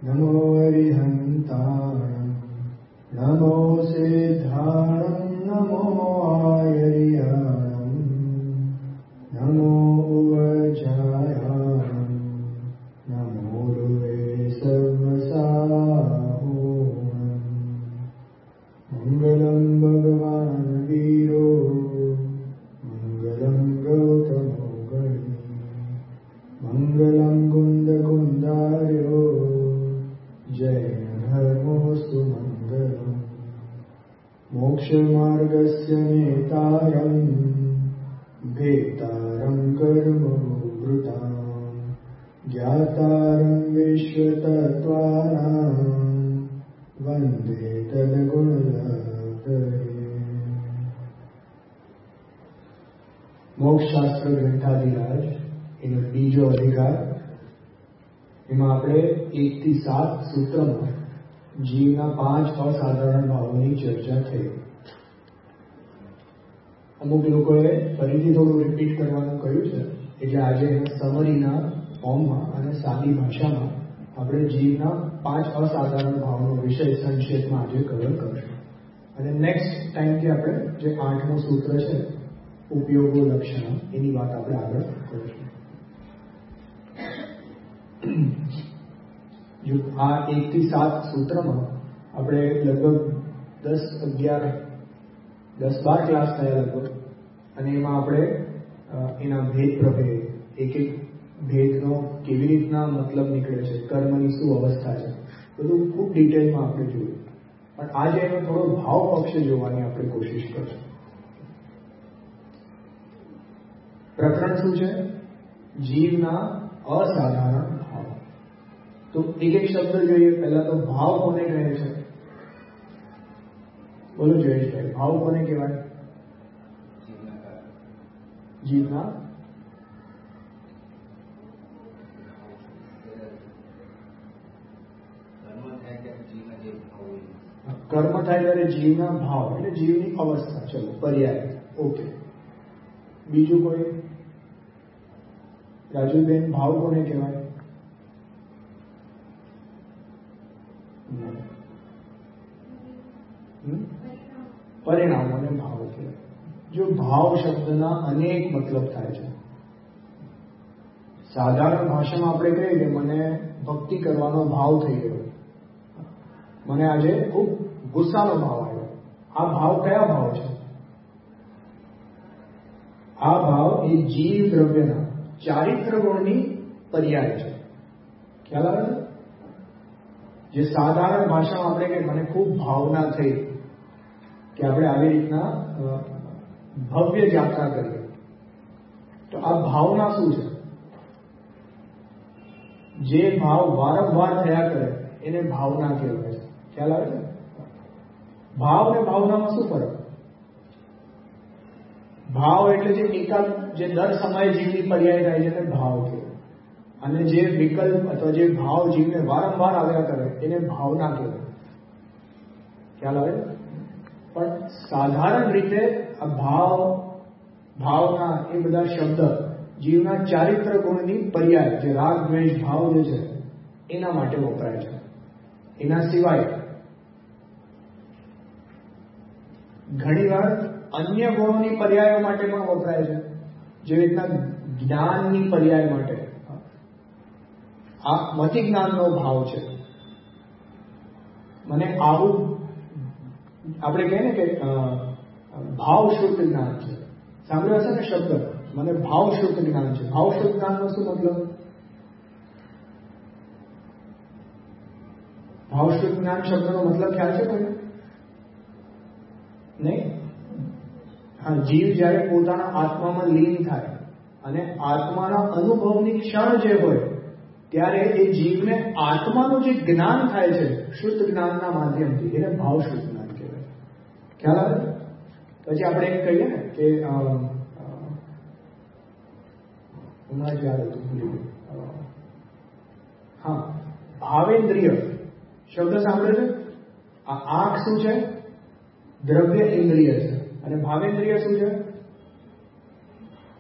नमो अरिहन्ताणं नमो सिद्धाणं नमो आयर्याणं नमो उवजायाणं नमो रुवे सर्वसाहोणं मङ्गलं भगवान् वीरो मङ्गलं गौतमो गणी मङ्गलं कुन्दकुन्दार्यो जैन धर्मोऽस्तु मङ्गलम् मोक्षमार्गस्य नेतारं भेतारं कर्मभूभृतां ज्ञातारं विश्वतत्त्वानां वन्दे तद्गुणलहरे। મોક્ષશાસ્ત્ર ગ્રંથાધિરાજ એનો બીજો અધિકાર, એમાં આપણે 1 થી 7 સૂત્રમાં જીવના 5 અસાધારણ ભાવોની ચર્ચા થઈ. અમુક લોકોએ ફરીથી થોડું રિપીટ કરવાનું કહ્યું છે, એટલે આજે સમરીના ફોર્મમાં અને સાદી ભાષામાં આપણે જીવના 5 અસાધારણ ભાવનો વિષય સંક્ષેપમાં આજે કવર કરશું. અને નેક્સ્ટ ટાઈમથી આપણે જે 8મું સૂત્ર છે ઉપયોગો લક્ષણ, એની વાત આપણે આગળ કરીશું. જો આ 1 થી 7 સૂત્રમાં આપણે લગભગ 10-12 ક્લાસ થયા લગભગ, અને એમાં આપણે એના ભેદ પ્રભેદ, એક ભેદનો કેવી રીતના મતલબ નીકળે છે, કર્મની શું અવસ્થા છે, બધું ખૂબ ડિટેલમાં આપણે જોયું. પણ આજે એનો થોડો ભાવ પક્ષ જોવાની આપણે કોશિશ કરશું. પ્રકરણ શું છે? જીવના અસાધારણ ભાવ. તો એક શબ્દ જોઈએ. પહેલા તો ભાવ કોને કહે છે? બોલો જયેશભાઈ, ભાવ કોને કહેવાય? જીવના કર્મ થાય ત્યારે જીવના ભાવ એટલે જીવની અવસ્થા. ચલો, પર્યાય. ઓકે. બીજું કોઈ? રાજુબેન, ભાવ કોને કહેવાય? પરિણામોને ભાવ કહેવાય. જો ભાવ શબ્દના અનેક મતલબ થાય છે. સાધારણ ભાષામાં આપણે કહીએ કે મને ભક્તિ કરવાનો ભાવ થઈ ગયો, મને આજે ખૂબ ગુસ્સાનો ભાવ આવ્યો. આ ભાવ કયા ભાવ છે? આ ભાવ એ જીવ દ્રવ્યના ચારિત્ર ગુણની પર્યાય છે. ખ્યાલ આવે? જે સાધારણ ભાષામાં આપણે કહીએ મને ખૂબ ભાવના થઈ, કે આપણે આવી રીતના ભવ્ય યાત્રા કરીએ, તો આ ભાવના શું છે? જે ભાવ વારંવાર થયા કરે એને ભાવના કહેવાય છે. ખ્યાલ આવે છે? ભાવ અને ભાવનામાં શું ફરક? ભાવ એટલે જે એકાદ, જે દર સમયે જીવની પર્યાય થાય છે એને ભાવ કહેવાય, અને જે વિકલ્પ અથવા જે ભાવ જીવને વારંવાર આવ્યા કરે એને ભાવના કહેવાય. ખ્યાલ આવે? પણ સાધારણ રીતે આ ભાવ, ભાવના એ બધા શબ્દ જીવના ચારિત્ર ગુણની પર્યાય, જે રાગ દ્વેષ ભાવ જે છે એના માટે વપરાય છે. એના સિવાય ઘણીવાર અન્ય ગુણોની પર્યાયો માટે પણ વપરાય છે. જેવી રીતના જ્ઞાનની પર્યાય માટે આ મતિ જ્ઞાનનો ભાવ છે. મને આવું આપણે કહીએ ને કે ભાવ શુદ્ધ જ્ઞાન છે. સાંભળ્યો હશે ને શબ્દ, મને ભાવ શુદ્ધ જ્ઞાન છે. ભાવ શુદ્ધ જ્ઞાનનો શું મતલબ? ભાવ શુદ્ધ જ્ઞાન શબ્દનો મતલબ ખ્યાલ છે કોઈ? નહીં? હા, જીવ જ્યારે પોતાના આત્મામાં લીન થાય અને આત્માના અનુભવની ક્ષણ જે હોય ત્યારે એ જીવને આત્માનું જે જ્ઞાન થાય છે શુદ્ધ જ્ઞાનના માધ્યમથી, એને ભાવ શુદ્ધ જ્ઞાન કહેવાય. ખ્યાલ આવે? પછી આપણે એક કહીએ ને કે હમણાં જ યાદ હતું, ભૂલી ગયું. હા, ભાવેન્દ્રિય શબ્દ સાંભળે છે? આ આંખ શું છે? દ્રવ્ય ઇન્દ્રિય છે. અને ભાવેન્દ્રિય શું છે?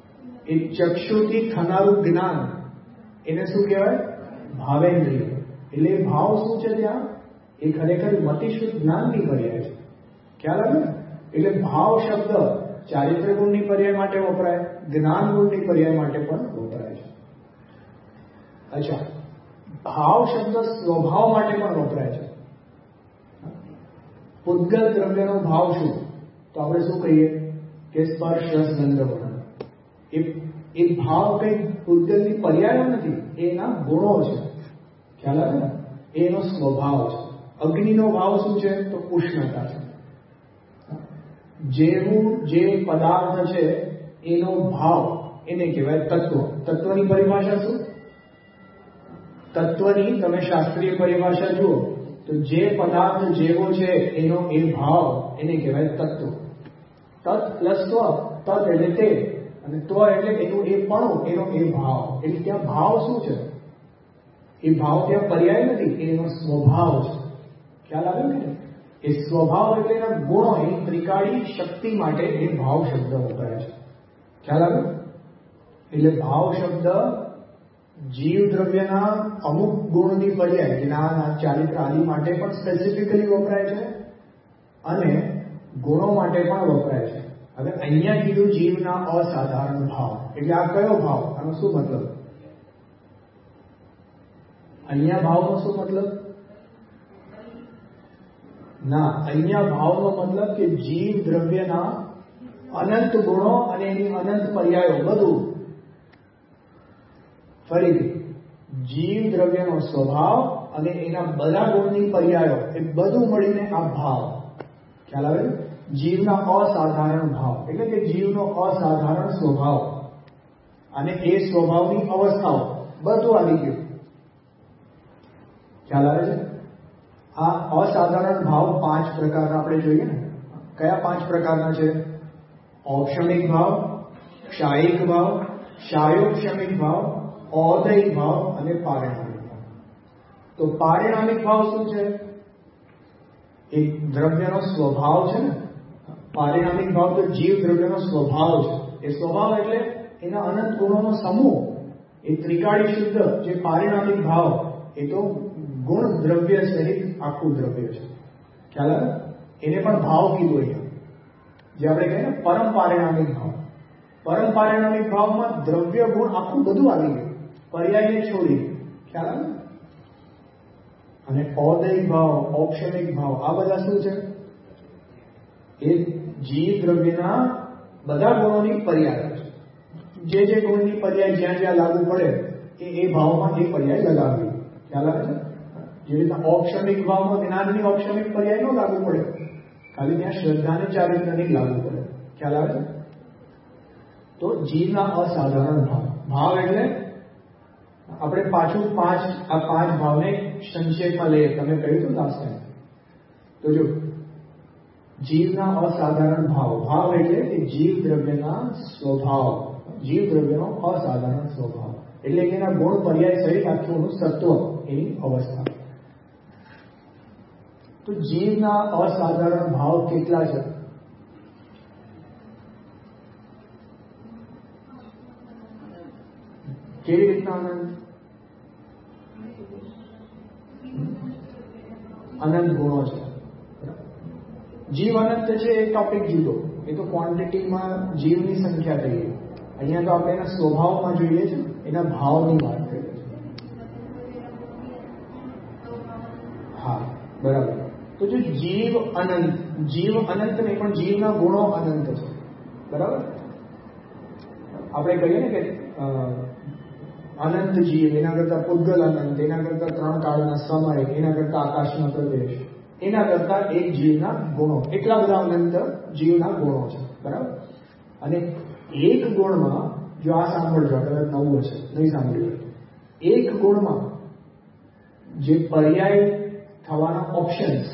એ ચક્ષુથી થનારું જ્ઞાન, એને શું કહેવાય? ભાવેન્દ્રિય. એટલે ભાવ શું છે ત્યાં? એ ખરેખર મતિશુદ્ધ જ્ઞાનની પર્યાય છે. ખ્યાલ આવે ને? એટલે ભાવ શબ્દ ચારિત્ર ગુણની પર્યાય માટે વપરાય, જ્ઞાન ગુણની પર્યાય માટે પણ વપરાય છે. અચ્છા, ભાવ શબ્દ સ્વભાવ માટે પણ વપરાય છે. પૂતગલ દ્રવ્યનો ભાવ શું? તો આપણે શું કહીએ કે સ્પર્શ રસ ગંધ વર્ણ. એ ભાવ કઈ પૂતગલની પર્યાયો નથી, એના ગુણો છે. ખ્યાલ આવે ને? એનો સ્વભાવ છે. અગ્નિનો ભાવ શું છે? તો ઉષ્ણતા છે. જેવું જે પદાર્થ છે એનો ભાવ એને કહેવાય તત્વ. તત્વની પરિભાષા શું? તત્વની તમે શાસ્ત્રીય પરિભાષા જુઓ તો જે પદાર્થ જેવો છે એનો એ ભાવ એને કહેવાય તત્વ. તત્ પ્લસ સ્વ, તત્ એટલે તે અને ત્વ એટલે એનું એ પણું, એનો એ ભાવ. એટલે ત્યાં ભાવ શું છે? એ ભાવ ત્યાં પર્યાય નથી, એનો સ્વભાવ છે. ખ્યાલ આવે ને? એ સ્વભાવ એટલે એના ગુણો, એની ત્રિકાળી શક્તિ માટે એ ભાવ શબ્દ વપરાય છે. ખ્યાલ આવે? એટલે ભાવ શબ્દ જીવ દ્રવ્યના અમુક ગુણની પર્યાય, જ્ઞાન, ચારિત્ર આદિ માટે પણ સ્પેસિફિકલી વપરાય છે અને ગુણો માટે પણ વપરાય છે. હવે અહીંયા કીધું જીવના અસાધારણ ભાવ, એટલે આ કયો ભાવ? આનો શું મતલબ? અહીંયા ભાવનો શું મતલબ? ના, અહીંયા ભાવનો મતલબ કે જીવ દ્રવ્યના અનંત ગુણો અને એની અનંત પર્યાયો બધું. ફરીથી, જીવ દ્રવ્યનો સ્વભાવ અને એના બધા ગુણની પર્યાયો એ બધું મળીને આ ભાવ. ખ્યાલ આવે? જીવના અસાધારણ ભાવ એટલે કે જીવનો અસાધારણ સ્વભાવ અને એ સ્વભાવની અવસ્થાઓ બધું આવી ગયું. ખ્યાલ આવે છે? આ અસાધારણ ભાવ 5 પ્રકારના આપણે જોઈએ ને. કયા 5 પ્રકારના છે? ઔક્ષણિક ભાવ, ક્ષાયિક ભાવ, ક્ષાયોક્ષણિક ભાવ, ઔદયિક ભાવ અને પારિણામિક ભાવ. તો પારિણામિક ભાવ શું છે? એક દ્રવ્યનો સ્વભાવ છે ને. પારિણામિક ભાવ તો જીવ દ્રવ્યનો સ્વભાવ છે. એ સ્વભાવ એટલે એના અનંત ગુણોનો સમૂહ. એ ત્રિકાળી શુદ્ધ જે પારિણામિક ભાવ એ તો ગુણ દ્રવ્ય સહિત આખું દ્રવ્ય છે. ખ્યાલ આવે? એને પણ ભાવ કીધું અહીંયા. જે આપણે કહીએ ને પરમ પારિણામિક ભાવ. પરમ પારિણામિક ભાવમાં દ્રવ્ય ગુણ આખું બધું આવી ગયું, પર્યાયને છોડી. ખ્યાલ આવે? અને ઔદયિક ભાવ, ઔક્ષણિક ભાવ આ બધા શું છે? એ જીવ દ્રવ્યના બધા ગુણોની પર્યાય છે. જે ગુણની પર્યાય જ્યાં જ્યાં લાગુ પડે એ ભાવમાં એ પર્યાય લગાવવી. ખ્યાલ આવે છે? જે રીતે ઔક્ષણિક ભાવમાં જ્ઞાનની ઔક્ષણિક પર્યાય ન લાગુ પડે, ખાલી ત્યાં શ્રદ્ધાને ચારિત્રની લાગુ પડે. ખ્યાલ આવે? તો જીવના અસાધારણ ભાવ. ભાવ એટલે આપણે પાછું 5 ભાવને સંક્ષેપમાં લઈએ. તમે કહ્યું હતું લાસ્ટ ટાઈમ. તો જો જીવના અસાધારણ ભાવ, ભાવ એટલે કે જીવ દ્રવ્યના સ્વભાવ, જીવ દ્રવ્યનો અસાધારણ સ્વભાવ એટલે કે એના ગુણ પર્યાય સહિત આખું સત્વ, એની અવસ્થા. તો જીવના અસાધારણ ભાવ કેટલા છે? કેવી રીતના અનંત ગુણો છે. જીવ અનંત છે એ ટોપિક જુદો, એ તો ક્વોન્ટિટીમાં જીવની સંખ્યા થઈ ગઈ. અહીંયા તો આપણે એના સ્વભાવમાં જોઈએ છે, એના ભાવની વાત કરીએ છીએ. હા, બરાબર. તો જો જીવ અનંત નહીં પણ જીવના ગુણો અનંત છે. બરાબર? આપણે કહીએ ને કે અનંત જીવ, એના કરતા પૂતગલ અનંત, એના કરતા 3 કાળના સમય, એના કરતા આકાશનો પ્રદેશ, એના કરતા એક જીવના ગુણો, એટલા બધા અનંત જીવના ગુણો છે. બરાબર? અને એક ગુણમાં, જો આ સાંભળજો, કદાચ નવું હશે, નહીં સાંભળ્યું, એક ગુણમાં જે પર્યાય થવાના ઓપ્શન્સ,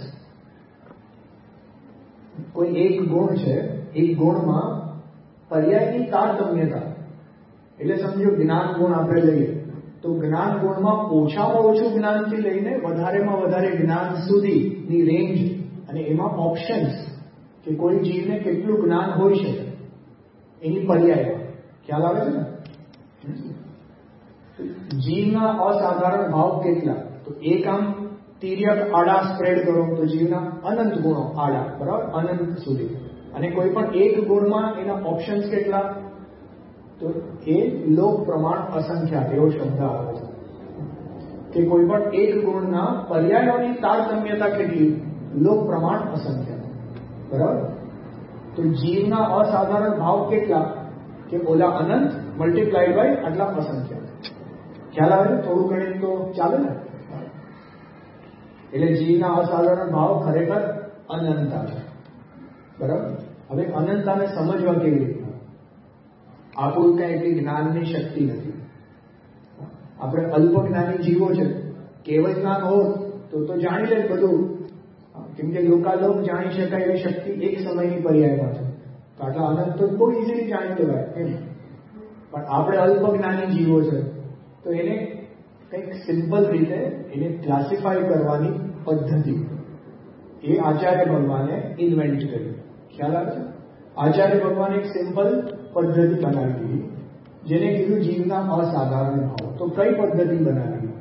કોઈ એક ગુણ છે, એક ગુણમાં પર્યાયની તારતમ્યતા, એટલે સમજો જ્ઞાન ગુણ આપણે લઈએ તો જ્ઞાન ગુણમાં ઓછામાં ઓછું જ્ઞાનથી લઈને વધારેમાં વધારે જ્ઞાન સુધીની રેન્જ અને એમાં ઓપ્શન્સ કે કોઈ જીવને કેટલું જ્ઞાન હોઈ શકે એની પર્યાય. ખ્યાલ આવે છે ને? જીવના અસાધારણ ભાવ કેટલા? તો તો એક આમ તિર્યક આડા સ્પ્રેડ કરો તો જીવના અનંત ગુણો આડા, બરાબર, અનંત સુધી. અને કોઈ પણ એક ગુણમાં એના ઓપ્શન્સ કેટલા? તો એ લોક પ્રમાણ અસંખ્યાત એવો શબ્દ આવે છે કે કોઈ પણ એક ગુણના પર્યાયોની તારતમ્યતા કેટલી? લોક પ્રમાણ અસંખ્યાત, બરાબર. તો જીવના અસાધારણ ભાવ કેટલા? કે ઓલા અનંત મલ્ટીપ્લાઈડ બાય આટલા અસંખ્યાત. ખ્યાલ આવે? થોડું ગણિત તો ચાલે ને. એટલે જીવના અસાધારણ ભાવ ખરેખર અનંતા છે, બરાબર. હવે અનંતાને સમજવા કેવી રીતના? આપણું કઈ એટલી જ્ઞાનની શક્તિ નથી. આપણે અલ્પ જ્ઞાની જીવો છે. કેવળ જ્ઞાન હોત તો જાણી લે બધું, કેમ કે લોકાલોક જાણી શકાય એવી શક્તિ એક સમયની પર્યાયમાં છે. તો આટલા અનંત તો બહુ ઇઝીલી જાણી લેવાય એમ. પણ આપણે અલ્પ જ્ઞાની જીવો છે, તો એને કંઈક સિમ્પલ રીતે એને ક્લાસિફાય કરવાની પદ્ધતિ એ આચાર્ય ભગવાને ઇન્વેન્ટ કરી. ખ્યાલ આવે છે? આચાર્ય ભગવાને એક સિમ્પલ પદ્ધતિ બનાવી દીધી, જેને કીધું જીવના અસાધારણ ભાવ. તો કઈ પદ્ધતિ બનાવી?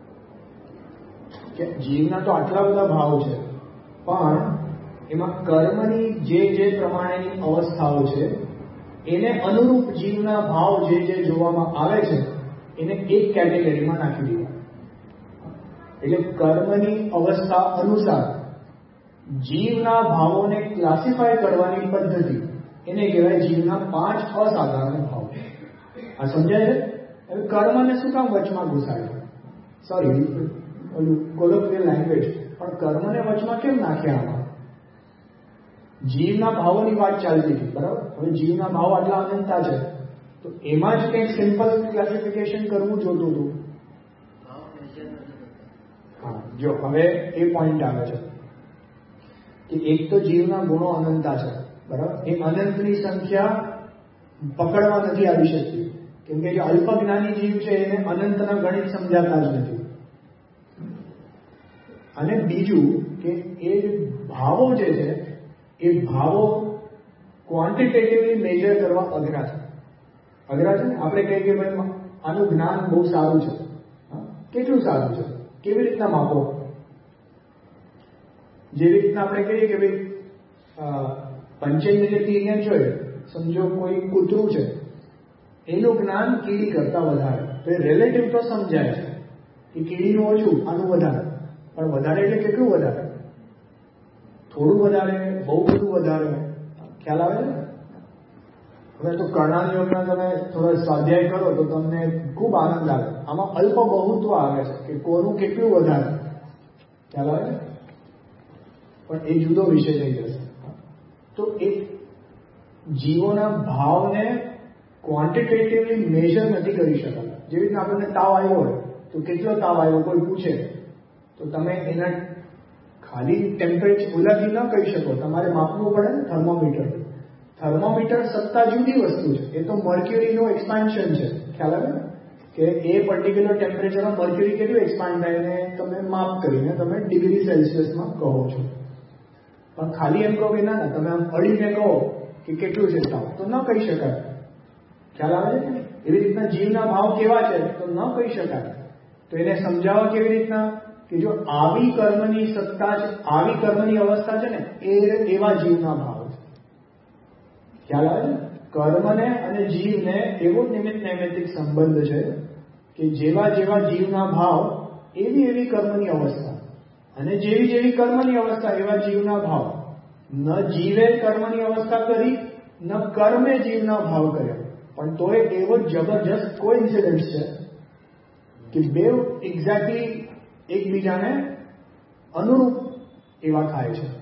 કે જીવના તો આટલા બધા ભાવ છે, પણ એમાં કર્મની જે પ્રમાણેની અવસ્થાઓ છે એને અનુરૂપ જીવના ભાવ જે જોવામાં આવે છે એને એક કેટેગરીમાં નાખી દીધા. એટલે કર્મની અવસ્થા અનુસાર જીવના ભાવોને ક્લાસિફાય કરવાની પદ્ધતિ એને કહેવાય જીવના 5 અસાધારણ ભાવ. આ સમજાય છે? હવે કર્મને શું કામ વચમાં ઘુસાડ્યું? સોરી, ઓલું કોલોક્વિયલ લેંગ્વેજ, પણ કર્મને વચમાં કેમ નાખ્યા આમાં? જીવના ભાવોની વાત ચાલતી હતી, બરાબર. હવે જીવના ભાવ આટલા અનંતા છે, તો એમાં જ કંઈક સિમ્પલ ક્લાસિફિકેશન કરવું જોતું હતું. હા, જો હવે એ પોઈન્ટ આવે છે કે એક તો જીવના ગુણો અનંતા છે, બરાબર. એ અનંતની સંખ્યા પકડવા નથી આવી શકતી, કેમ કે જે અલ્પ જ્ઞાની જીવ છે એને અનંતના ગણિત સમજાતા જ નથી. અને બીજું કે એ ભાવો જે છે એ ભાવો ક્વોન્ટિટેટિવલી મેજર કરવા અઘરા છે. અઘરા છે ને. આપણે કહીએ કે ભાઈ આનું જ્ઞાન બહુ સારું છે. કેટલું સારું છે? કેવી રીતના માપો? જેવી રીતના આપણે કહીએ કે ભાઈ પંચેન્દ્રિયથી ઇન્દ્રિય જોઈએ, સમજો કોઈ કૂતરું છે, એનું જ્ઞાન કીડી કરતા વધારે, તો એ રિલેટિવ તો સમજાય છે કે કીડીનું ઓછું, આનું વધારે. પણ વધારે એટલે કેટલું વધારે? થોડું વધારે, બહુ બધું વધારે. ખ્યાલ આવે છે? હવે તો કર્ણાન યોગના તમે થોડો સ્વાધ્યાય કરો તો તમને ખૂબ આનંદ આવે. આમાં અલ્પ બહુત્વ આવે છે કે કોનું કેટલું વધારે. ખ્યાલ આવે છે? પણ એ જુદો વિષય થઈ જશે. તો એક જીવોના ભાવને ક્વોન્ટિટેટિવલી મેજર નથી કરી શકાતા. જેવી રીતે આપણને તાવ આવ્યો હોય તો કેટલો તાવ આવ્યો કોઈ પૂછે તો તમે એના ખાલી ટેમ્પરેચર ઓલાથી ન કહી શકો, તમારે માપવું પડે ને થર્મોમીટર. થર્મોમીટર સત્તા જુદી વસ્તુ છે. એ તો મર્ક્યુરીનું એક્સપાન્શન છે. ખ્યાલ આવે ને કે એ પર્ટિક્યુલર ટેમ્પરેચરમાં મર્ક્યુરી કેટલું એક્સપાન્ડ થાય ને તમે માપ કરીને તમે ડિગ્રી સેલ્સિયસમાં કહો છો. પણ ખાલી એમ કહો કે ના તમે આમ અડીને કહો કે કેટલું છે તાવ, તો ન કહી શકાય. ખ્યાલ આવે છે? એવી રીતના જીવના ભાવ કેવા છે તો ન કહી શકાય. તો એને સમજાવવા કેવી રીતના? કે જો આવી કર્મની સત્તા છે, આવી કર્મની અવસ્થા છે ને એવા જીવના ભાવ છે. ખ્યાલ આવે છે? કર્મને અને જીવને એવો નિમિત્ત નૈમિત્તિક સંબંધ છે કે જેવા જેવા જીવના ભાવ એવી એવી કર્મની અવસ્થા, અને જેવી જેવી કર્મની અવસ્થા એવા જીવના ભાવ. ન જીવે કર્મની અવસ્થા કરી, ન કર્મે જીવના ભાવ કર્યા, પણ તોય એવો જબરજસ્ત કોઇન્સિડન્સ છે કે બે એક્ઝેક્ટલી એકબીજાને અનુરૂપ એવા થાય છે.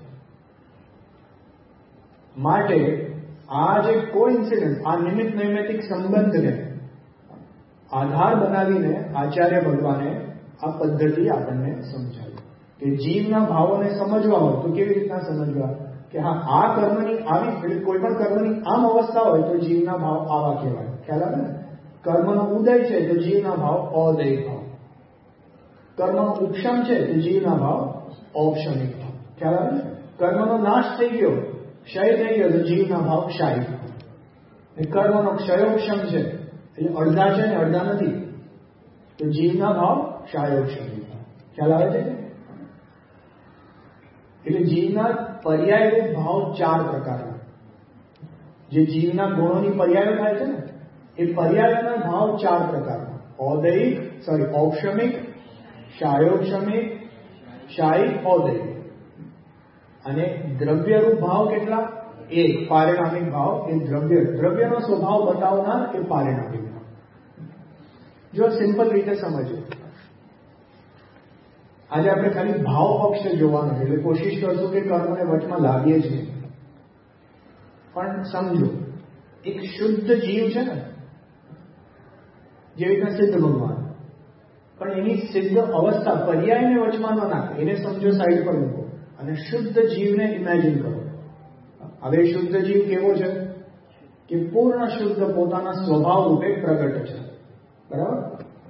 માટે આ જે કોઇન્સિડન્સ, આ નિમિત્ત નૈમિત્તિક સંબંધને આધાર બનાવીને આચાર્ય ભગવાને આ પદ્ધતિ આપણને સમજાવી કે જીવના ભાવોને સમજવા હોય તો કેવી રીતના સમજવા? કે હા, આ કર્મની આવી, કોઈ પણ કર્મની આમ અવસ્થા હોય તો જીવના ભાવ આવા કહેવાય. ખ્યાલ આવે ને? કર્મનો ઉદય છે તો જીવના ભાવ અદય ભાવ. કર્મનો ઉપશમ છે તો જીવના ભાવ ઔપશમિક ભાવ. ખ્યાલ આવે ને? કર્મનો નાશ થઈ ગયો, ક્ષય થઈ ગયો તો જીવના ભાવ ક્ષાયિક ભાવ. કર્મનો ક્ષયોક્ષમ છે એટલે અડધા છે ને અડધા નથી તો જીવના ભાવ ક્ષયોક્ષમિક ભાવ. ખ્યાલ આવે છે? એટલે જીવના પર્યાયરૂપ ભાવ 4 પ્રકારના. જે જીવના ગુણોની પર્યાયો થાય છે ને, એ પર્યાયોના ભાવ 4 પ્રકારના: ઔક્ષમિક, શાયોક્ષમિક, શાયિક, ઔદૈહિક. અને દ્રવ્યરૂપ ભાવ કેટલા? 1 પારિણામિક ભાવ. એ દ્રવ્યનો સ્વભાવ બતાવનાર એ પારિણામિક ભાવ. જો સિમ્પલ રીતે સમજો, આજે આપણે ખાલી ભાવ પક્ષ જોવાનું છે, એટલે કોશિશ કરશું કે કર્મને વચમાં લાવીએ છીએ. પણ સમજો, એક શુદ્ધ જીવ છે ને, જેવી રીતના સિદ્ધ ભગવાન, પણ એની સિદ્ધ અવસ્થા પર્યાયને વચમાં ન નાખે, એને સમજો સાઈડ પર મૂકો અને શુદ્ધ જીવને ઇમેજિન કરો. હવે શુદ્ધ જીવ કેવો છે? કે પૂર્ણ શુદ્ધ પોતાના સ્વભાવ રૂપે પ્રગટ છે. બરાબર?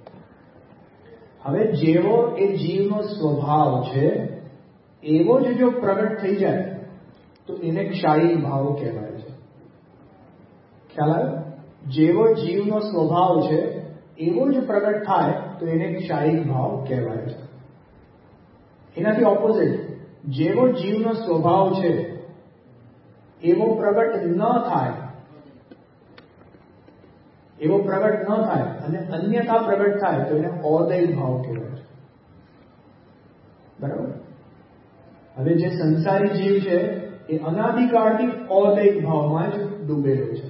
હવે જેવો એ જીવનો સ્વભાવ છે એવો જ જો પ્રગટ થઈ જાય તો એને ક્ષાયિક ભાવ કહેવાય છે. ખ્યાલ આવે? જેવો જીવનો સ્વભાવ છે એવો જ પ્રગટ થાય તો એને ક્ષાયિક ભાવ કહેવાય છે. એનાથી ઓપોઝિટ, જેવો જીવનો સ્વભાવ છે એવો પ્રગટ ન થાય અને અન્યથા પ્રગટ થાય તો એને ઔદૈહિક ભાવ કહેવાય છે. બરાબર? હવે જે સંસારી જીવ છે એ અનાદિકાળથી ઔદૈહિક ભાવમાં જ ડૂબેલો છે,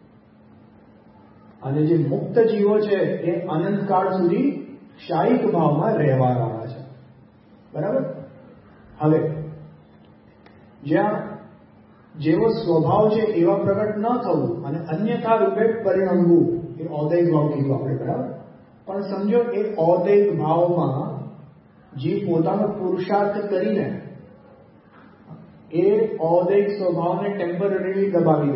અને જે મુક્ત જીવો છે એ અનંતકાળ સુધી શાયિક ભાવમાં રહેવાવાળા છે. બરાબર? હવે જ્યાં જેવો સ્વભાવ છે એવા પ્રગટ ન થવું અને અન્યથા રૂપે પરિણમવું એ ઔદૈહિક ભાવ કીધું આપણે. બરાબર? પણ સમજો, એ ઔદૈહિક ભાવમાં જીવ પોતાનો પુરુષાર્થ કરીને એ ઔદૈહિક સ્વભાવને ટેમ્પરરીલી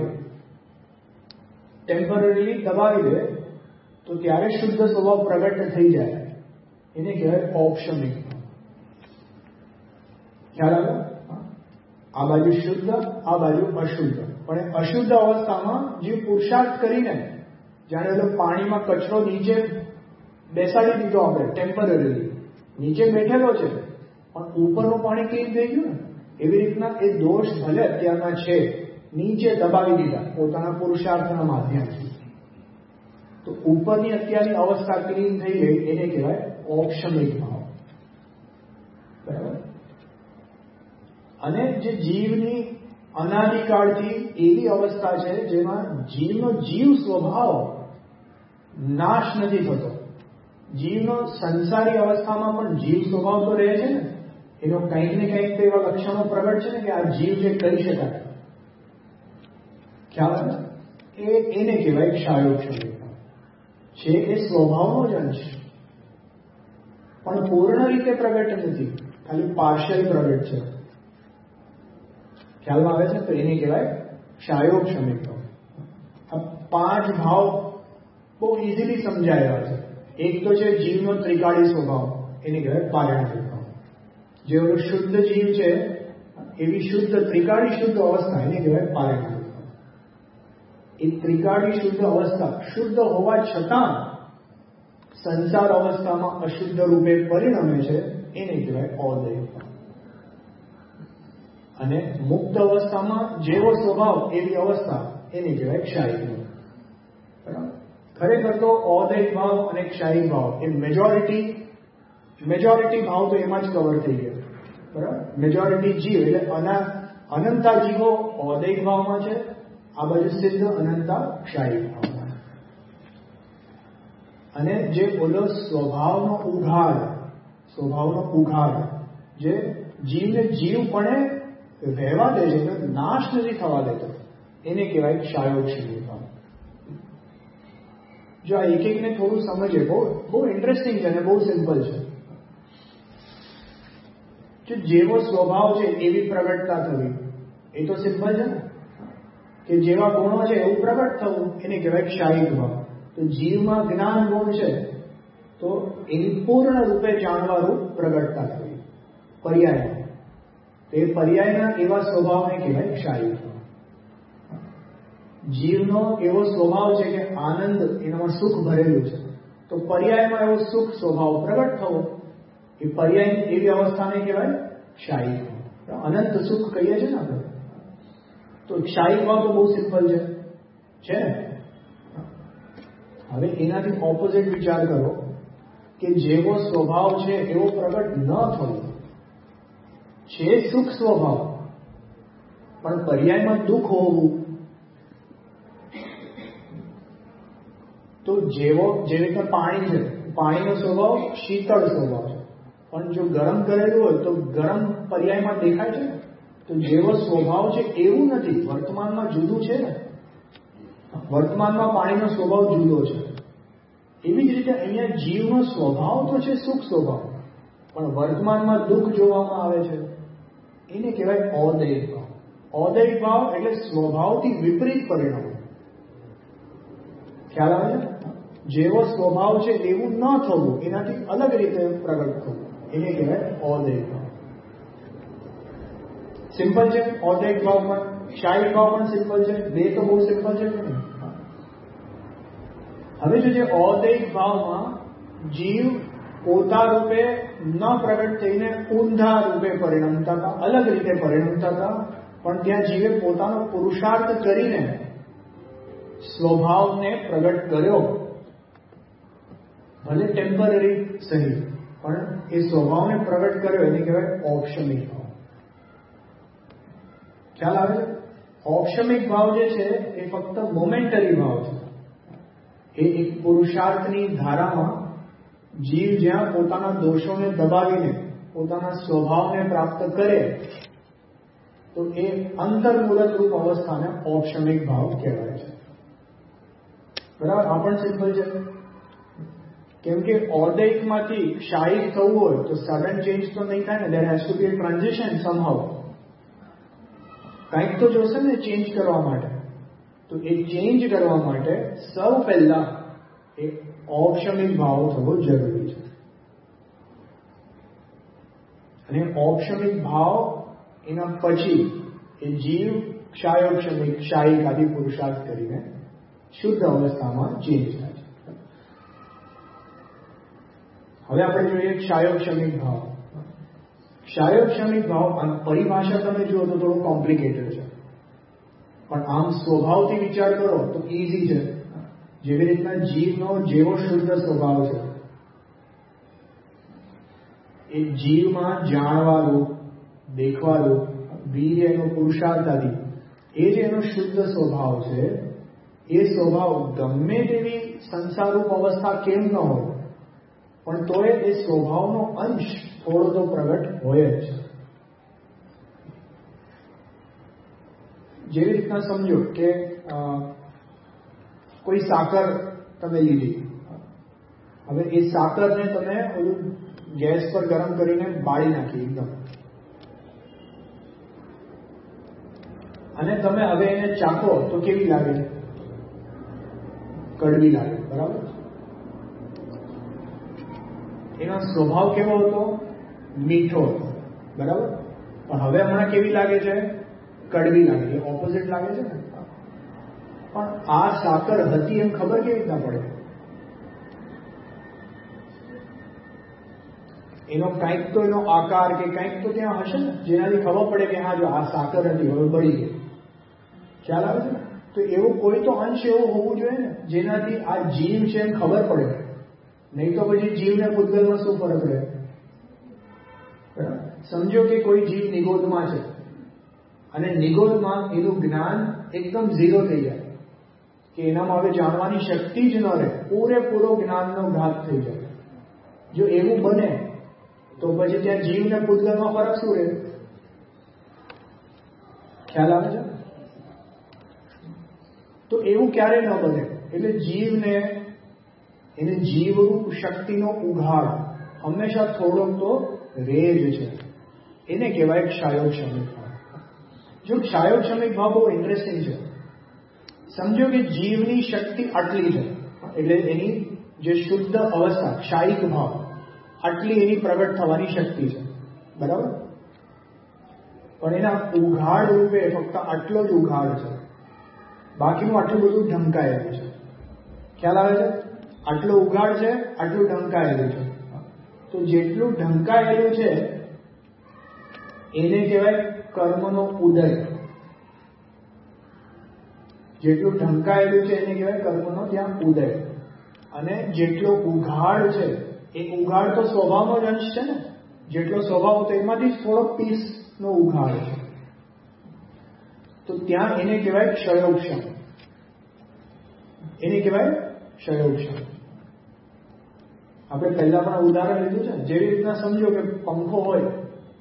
દબાવી દે તો ત્યારે શુદ્ધ સ્વભાવ પ્રગટ થઈ જાય. એને કહેવાય ઔક્ષમિક. ખ્યાલ આવે? આ બાજુ શુદ્ધ, આ બાજુ અશુદ્ધ. પણ અશુદ્ધ અવસ્થામાં જીવ પુરુષાર્થ કરીને, જાણે એટલે પાણીમાં કચરો નીચે બેસાડી દીધો આપણે ટેમ્પરરીલી, નીચે બેઠેલો છે પણ ઉપરનું પાણી ક્લીન થઈ ગયું ને, એવી રીતના એ દોષ ભલે અત્યારના છે નીચે દબાવી દીધા પોતાના પુરુષાર્થના માધ્યમથી, તો ઉપરની અત્યારની અવસ્થા ક્લીન થઈ ગઈ, એને કહેવાય ઔક્ષમિક ભાવ. બરાબર? અને જે જીવની અનાદિકાળથી એવી અવસ્થા છે જેમાં જીવનો જીવ સ્વભાવ નાશ નથી થતો. જીવનો સંસારી અવસ્થામાં પણ જીવ સ્વભાવ તો રહે છે ને, એનો કંઈક ને કંઈક તો એવા લક્ષણો પ્રગટ છે ને કે આ જીવ જે કરી શકાય. ખ્યાલ આવે? એને કહેવાય ક્ષાયોક્ષમિક છે. એ સ્વભાવનો જ અંશ પણ પૂર્ણ રીતે પ્રગટ નથી, ખાલી પાર્શિયલ પ્રગટ છે. ખ્યાલમાં આવે છે? તો એને કહેવાય ક્ષાયોક્ષમિક ભાવ. આ 5 ભાવ બહુ ઇઝીલી સમજાયેલા છે. એક તો છે જીવનો ત્રિકાળી સ્વભાવ, એને કહેવાય પારિણામિક ભાવ. જેવો શુદ્ધ જીવ છે એવી શુદ્ધ ત્રિકાળી શુદ્ધ અવસ્થા, એને કહેવાય પારિણામિક ભાવ. એ ત્રિકાળી શુદ્ધ અવસ્થા શુદ્ધ હોવા છતાં સંસાર અવસ્થામાં અશુદ્ધ રૂપે પરિણમે છે, એને કહેવાય ઔદૈહિક ભાવ. અને મુક્ત અવસ્થામાં જેવો સ્વભાવ એવી અવસ્થા, એને કહેવાય ક્ષાયિક ભાવ. બરાબર? ખરેખર તો ઔદૈહિક ભાવ અને ક્ષાયિક ભાવ એ મેજોરિટી ભાવ તો એમાં જ કવર થઈ ગયા. બરાબર? મેજોરિટી જીવ એટલે અનંતા જીવો ઔદૈહિક ભાવમાં છે, આ બાજુ સિદ્ધ અનંતા ક્ષાયિક ભાવમાં. અને જે બોલો સ્વભાવનો ઉઘાડ જે જીવને જીવપણે રહેવા દે છે, નાશ નથી થવા દેતો, એને કહેવાય ક્ષાયોક્ષમિક ભાવ. જો આ એક એકને થોડું સમજીએ, બહુ ઇન્ટરેસ્ટિંગ છે અને બહુ સિમ્પલ છે. જો જેવો સ્વભાવ છે એવી પ્રગટતા થવી, એ તો સિમ્પલ છે ને, કે જેવા ગુણો છે એવું પ્રગટ થવું, એને કહેવાય ક્ષાયિક ભાવ. તો જીવમાં જ્ઞાન ગુણ છે તો એની પૂર્ણ રૂપે જાણવારૂપ પ્રગટતા થવી પર્યાય. તે પર્યાયના એવા સ્વભાવને કહેવાય ક્ષાયિક ભાવ. જીવનો એવો સ્વભાવ છે કે આનંદ, એનામાં સુખ ભરેલું છે, તો પર્યાયમાં એવો સુખ સ્વભાવ પ્રગટ થવો, એ પર્યાય એવી અવસ્થાને કહેવાય ક્ષાયિક ભાવ. અનંત સુખ કહીએ છીએ ને આપણે, તો ક્ષાયિક ભાવ તો બહુ સિમ્પલ છે ને. હવે એનાથી ઓપોઝિટ વિચાર કરો કે જેવો સ્વભાવ છે એવો પ્રગટ ન થવો છે સુખ સ્વભાવ, પણ પર્યાયમાં દુઃખ હોવું. તો જેવી રીતે પાણી છે, પાણીનો સ્વભાવ શીતળ સ્વભાવ છે, પણ જો ગરમ કરેલું હોય તો ગરમ પર્યાયમાં દેખાય છે. તો જેવો સ્વભાવ છે એવું નથી, વર્તમાનમાં જુદું છે ને. વર્તમાનમાં પાણીનો સ્વભાવ જુદો છે. એવી જ રીતે અહીંયા જીવનો સ્વભાવ તો છે સુખ સ્વભાવ, પણ વર્તમાનમાં દુઃખ જોવામાં આવે છે. એને કહેવાય ઔદૈહિક ભાવ. ઔદૈહિક ભાવ એટલે સ્વભાવથી વિપરીત પરિણામ. ખ્યાલ આવે છે? જેવો સ્વભાવ છે એવું ન થવું, એનાથી અલગ રીતે પ્રગટ થવું, એને કહેવાય ઔદૈહિક ભાવ. સિમ્પલ છે ઔદૈહિક ભાવ પણ, ક્ષાયિક ભાવ પણ સિમ્પલ છે. બે તો બહુ સિમ્પલ છે કે નહીં? હવે જો ઔદૈહિક ભાવમાં જીવ પોતા રૂપે ન પ્રગટ થઈને ઊંધા રૂપે પરિણમતા હતા, અલગ રીતે પરિણમતા હતા, પણ ત્યાં જીવે પોતાનો પુરુષાર્થ કરીને સ્વભાવને પ્રગટ કર્યો. ભલે ટેમ્પરરી સહી, પણ એ સ્વભાવને પ્રગટ કર્યો, એને કહેવાય ઔપશમિક ભાવ. ખ્યાલ આવે છે? ઔપશમિક ભાવ જે છે એ ફક્ત મોમેન્ટરી ભાવ છે. એ એક પુરુષાર્થની ધારામાં જીવ જ્યાં પોતાના દોષોને દબાવીને પોતાના સ્વભાવને પ્રાપ્ત કરે, તો એ અંતર્મૂલક રૂપ અવસ્થાને ઔપશમિક ભાવ કહેવાય છે. બરાબર? આ પણ સિમ્પલ છે. કેમ કે ઔદૈહિકમાંથી ક્ષાયિક થવું હોય તો સડન ચેન્જ તો નહીં થાય ને. There has to be a transition somehow. કંઈક તો જોશે ને ચેન્જ કરવા માટે. તો એ ચેન્જ કરવા માટે સૌ પહેલા એ ઔપશમિક ભાવ થવો જરૂરી છે. અને ઔપશમિક ભાવ એના પછી એ જીવ ક્ષાયોપશમિક, ક્ષાયિક આદિ પુરુષાર્થ કરીને શુદ્ધ અવસ્થામાં ચેન્જ થાય છે. હવે આપણે જોઈએ ક્ષાયોપશમિક ભાવ. ક્ષાયોપશમિક ભાવ પરિભાષા તમે જુઓ તો થોડું કોમ્પ્લિકેટેડ છે, પણ આમ સ્વભાવથી વિચાર કરો તો ઈઝી છે. જેવી રીતના જીવનો જેવો શુદ્ધ સ્વભાવ છે, એ જીવમાં જાણવાનું, દેખવાનું, વીર્ય એનો પુરુષાર્થ આદિ, એ જે એનો શુદ્ધ સ્વભાવ છે, એ સ્વભાવ ગમે તેવી સંસારરૂપ અવસ્થા કેમ ન હોય, પણ તોય એ સ્વભાવનો અંશ થોડો તો પ્રગટ હોય જ છે. જેવી રીતના સમજો કે કોઈ સાકર તમે લીધી. હવે એ સાકરને તમે ઓલું ગેસ પર ગરમ કરીને બાળી નાખી એકદમ, અને તમે હવે એને ચાખો તો કેવી લાગે? કડવી લાગે. બરાબર? એનો સ્વભાવ કેવો હતો? મીઠો હતો. બરાબર? પણ હવે હમણાં કેવી લાગે છે? કડવી લાગે. ઓપોઝિટ લાગે છે ને. પણ આ સાકર હતી એમ ખબર કેવી રીતના પડે? એનો કંઈક તો એનો આકાર કે કંઈક તો ત્યાં હશે ને, જેનાથી ખબર પડે કે હા જો આ સાકર હતી, હવે બળી ગઈ. ખ્યાલ આવે છે ને? તો એવો કોઈ તો અંશ એવો હોવું જોઈએ ને જેનાથી આ જીવ છે એમ ખબર પડે. નહીં તો પછી જીવને પૂતગલમાં શું ફરક રહે? સમજો કે કોઈ જીવ નિગોદમાં છે અને નિગોદમાં એનું જ્ઞાન એકદમ ઝીરો થઈ જાય, કે એનામાં હવે જાણવાની શક્તિ જ ન રહે, પૂરેપૂરો જ્ઞાનનો ઘાત થઈ જાય. જો એવું બને તો પછી ત્યાં જીવને પૂતગલમાં ફરક શું રહે? ખ્યાલ આવે છે? તો એવું ક્યારે ન બને. એટલે જીવને એને જીવરૂપ શક્તિનો ઉઘાડ હંમેશા થોડોક તો રહે જ છે. એને કહેવાય ક્ષાયોપશમિક ભાવ. જો ક્ષાયોપશમિક ભાવ બહુ ઇન્ટરેસ્ટિંગ છે. સમજો કે જીવની શક્તિ આટલી છે, એટલે એની જે શુદ્ધ અવસ્થા ક્ષાયિક ભાવ આટલી એની પ્રગટ થવાની શક્તિ છે. બરાબર? પણ એના ઉઘાડ રૂપે ફક્ત આટલો જ ઉઘાડ છે, બાકીનું આટલું બધું ઢંકાયેલું છે. ખ્યાલ આવે છે? આટલો ઉઘાડ છે, આટલું ઢંકાયેલું છે. તો જેટલું ઢંકાયેલું છે એને કહેવાય કર્મનો ઉદય. જેટલું ઢંકાયેલું છે એને કહેવાય કર્મનો ત્યાં ઉદય. અને જેટલો ઉઘાડ છે એ ઉઘાડ તો સ્વભાવનો જ અંશ છે ને. જેટલો સ્વભાવ તો એમાંથી જ થોડો પીસનો ઉઘાડ છે. તો ત્યાં એને કહેવાય ક્ષયોક્ષમ. એને કહેવાય ક્ષયોક્ષમ. આપણે પહેલા પણ ઉદાહરણ લીધું છે. જેવી રીતના સમજો કે પંખો હોય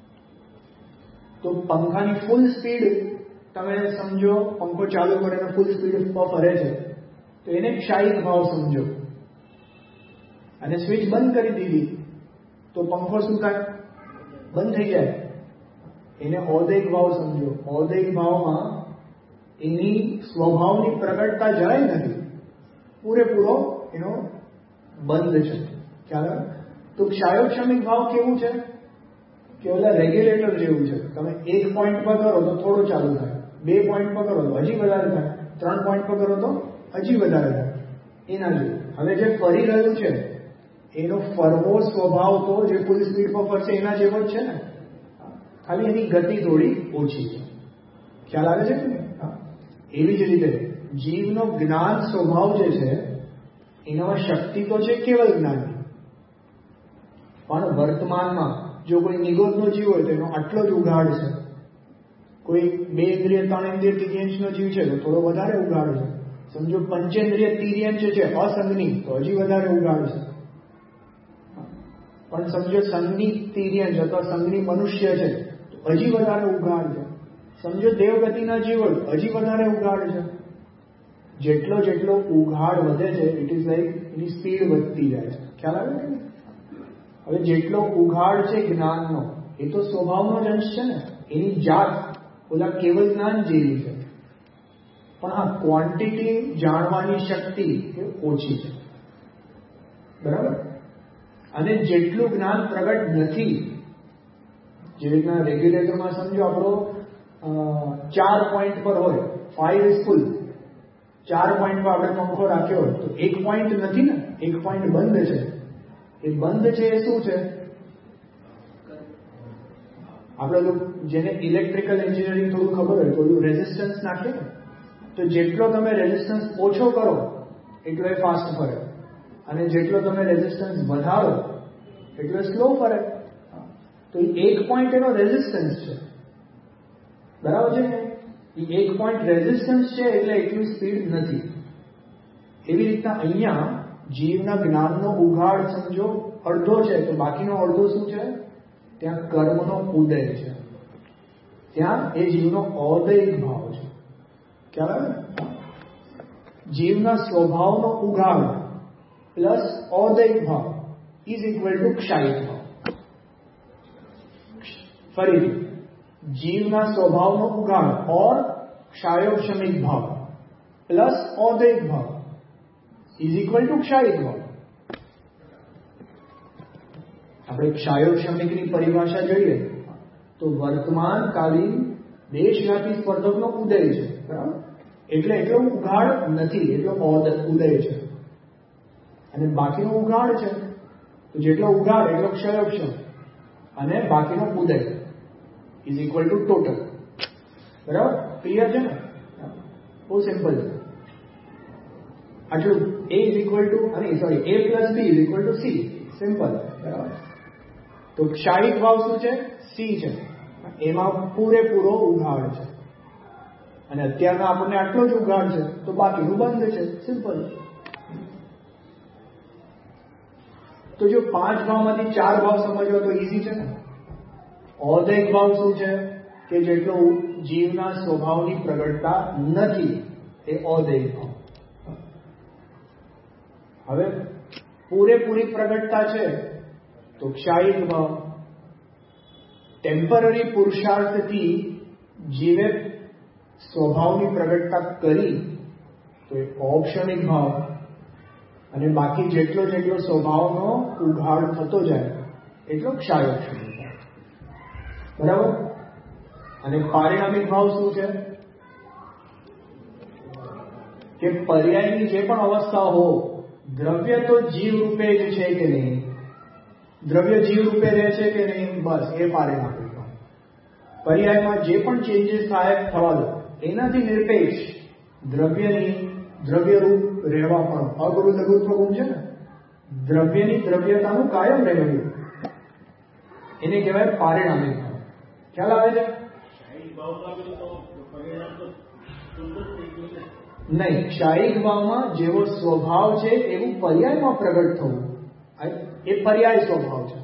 તો પંખાની ફૂલ સ્પીડ, તમે સમજો પંખો ચાલુ કરીને ફૂલ સ્પીડ પર ફરે છે તો એને ક્ષાયિક ભાવ સમજો. અને સ્વિચ બંધ કરી દીધી તો પંખો શું થાય? બંધ થઈ જાય. એને ઔદૈહિક ભાવ સમજો. ઔદૈહિક ભાવમાં એની સ્વભાવની પ્રગટતા જરાય નથી, પૂરેપૂરો એનો બંધ છે. ખ્યાલ? તો ક્ષાયોક્ષમિક ભાવ કેવું છે કે ઓલા રેગ્યુલેટર જેવું છે. તમે 1 પોઈન્ટ પર કરો તો થોડો ચાલુ થાય, 2 પોઈન્ટ પર કરો તો હજી વધારે થાય, 3 પોઈન્ટ પર કરો તો હજી વધારે થાય. એના જેવું. હવે જે ફરી રહ્યું છે એનો ફરવો સ્વભાવ તો જે ફૂલ સ્પીડ પર ફરશે એના જેવો જ છે ને, ખાલી એની ગતિ થોડી ઓછી છે. ખ્યાલ આવે છે ને? એવી જ રીતે જીવનો જ્ઞાન સ્વભાવ જે છે એનામાં શક્તિ તો છે કેવલ જ્ઞાનની, પણ વર્તમાનમાં જો કોઈ નિગોદનો જીવ હોય તો એનો આટલો જ ઉઘાડ છે. કોઈ 2 ઇન્દ્રિય 3 ઇન્દ્રિય તિર્યંશનો જીવ છે તો થોડો વધારે ઉઘાડ છે. સમજો પંચેન્દ્રિય તિર્યંશ છે અસંગની તો હજી વધારે ઉઘાડ છે. પણ સમજો સંગની તિર્યંશ અથવા સંગની મનુષ્ય છે તો હજી વધારે ઉઘાડ છે. સમજો દેવગતિના જીવ હોય હજી વધારે ઉઘાડ છે. જેટલો જેટલો ઉઘાડ વધે છે it is like any speed વધતી જાય છે. ખ્યાલ આવે ને? હવે જેટલો ઉઘાડ છે જ્ઞાનનો એ તો સ્વભાવનો જ અંશ છે ને. એની જાત ઓલા કેવલ જ્ઞાન જેવી છે, પણ આ ક્વોન્ટિટી જાણવાની શક્તિ એ ઓછી છે. બરાબર? અને જેટલું જ્ઞાન પ્રગટ નથી, જેવી રીતના રેગ્યુલેટરમાં સમજો આપણો 4 પોઈન્ટ પર હોય, 5 ઇઝ ફૂલ, 4 પોઈન્ટ પર આપણે પંખો રાખ્યો હોય તો 1 પોઈન્ટ નથી ને, 1 પોઈન્ટ બંધ છે. એ બંધ છે એ શું છે? આપણે જેને ઇલેક્ટ્રિકલ એન્જિનિયરિંગ થોડું ખબર હોય તો રેઝિસ્ટન્સ નાખીએ ને, તો જેટલો તમે રેઝિસ્ટન્સ ઓછો કરો એટલો એ ફાસ્ટ ફરે, અને જેટલો તમે રેઝિસ્ટન્સ વધારો એટલો સ્લો ફરે. તો એ 1 પોઈન્ટ એનો રેઝિસ્ટન્સ છે. બરાબર છે ને? એ 1 પોઈન્ટ રેઝિસ્ટન્સ છે એટલે એટલી સ્પીડ નથી. એવી રીતના અહીંયા જીવના જ્ઞાનનો ઉઘાડ સમજો અડધો છે તો બાકીનો અડધો શું છે? ત્યાં કર્મનો ઉદય છે. ત્યાં એ જીવનો ઔદૈહિક ભાવ છે. ખ્યાલ આવે? જીવના સ્વભાવનો ઉઘાડ પ્લસ ઔદૈહિક ભાવ ઇઝ ઇક્વલ ટુ ક્ષાયિક ભાવ. ફરીથી, जीवना स्वभाव नो उगाड़ और क्षायोक्षमिक भाव प्लस औदैहिक भाव इज इक्वल टू क्षायिक भाव. આપણે ક્ષાયોક્ષમિકની પરિભાષા જોઈએ તો વર્તમાનકાલીન દેશવ્યાપી સ્પર્ધકનો ઉદય છે. બરાબર? એટલે એટલો ઉઘાડ નથી, એટલો ઉદય છે. અને બાકીનો ઉઘાડ છે તો જેટલો ઉઘાડ એટલો ક્ષયોક્ષમ, અને બાકીનો ઉદય is equal to total. બરાબર? ક્લિયર છે ને? બહુ સિમ્પલ છે. આટલું a is equal to a plus b is equal to c. Simple. બરાબર? તો ક્ષાયિક ભાવ શું છે? c છે. એમાં પૂરેપૂરો ઉઘાડ છે, અને અત્યારના આપણને આટલો જ ઉઘાડ છે તો બાકીનું બંધ છે. સિમ્પલ. તો જો 5 ભાવમાંથી 4 ભાવ સમજવા તો ઈઝી છે ને. ઔદૈહિક ભાવ શું છે? કે જેટલો જીવના સ્વભાવની પ્રગટતા નથી એ ઔદૈહિક ભાવ. હવે પૂરેપૂરી પ્રગટતા છે તો ક્ષાયિક ભાવ. ટેમ્પરરી પુરુષાર્થથી જીવે સ્વભાવની પ્રગટતા કરી તો એ ઔક્ષણિક ભાવ. અને બાકી જેટલો જેટલો સ્વભાવનો ઉઘાડ થતો જાય એટલો ક્ષાયોક્ષમિક. બરાબર? અને પારિણામિક ભાવ શું છે? કે પર્યાયની જે પણ અવસ્થા હો, દ્રવ્ય તો જીવ રૂપે જ છે કે નહીં, દ્રવ્ય જીવ રૂપે રહે છે કે નહીં, બસ એ પારિણામિક ભાવ. પર્યાયમાં જે પણ ચેન્જીસ થાય થવા દો, એનાથી નિરપેક્ષ દ્રવ્યરૂપ રહેવા પણ અગુરુ લઘુત્વ ગુણ છે ને, દ્રવ્યની દ્રવ્યતાનું કાયમ રહેવું, એને કહેવાય પારિણામિક ભાવ. ખ્યાલ આવે છે? નહીં, ક્ષાયિક ભાવમાં જેવો સ્વભાવ છે એવું પર્યાયમાં પ્રગટ થવું, એ પર્યાય સ્વભાવ છે.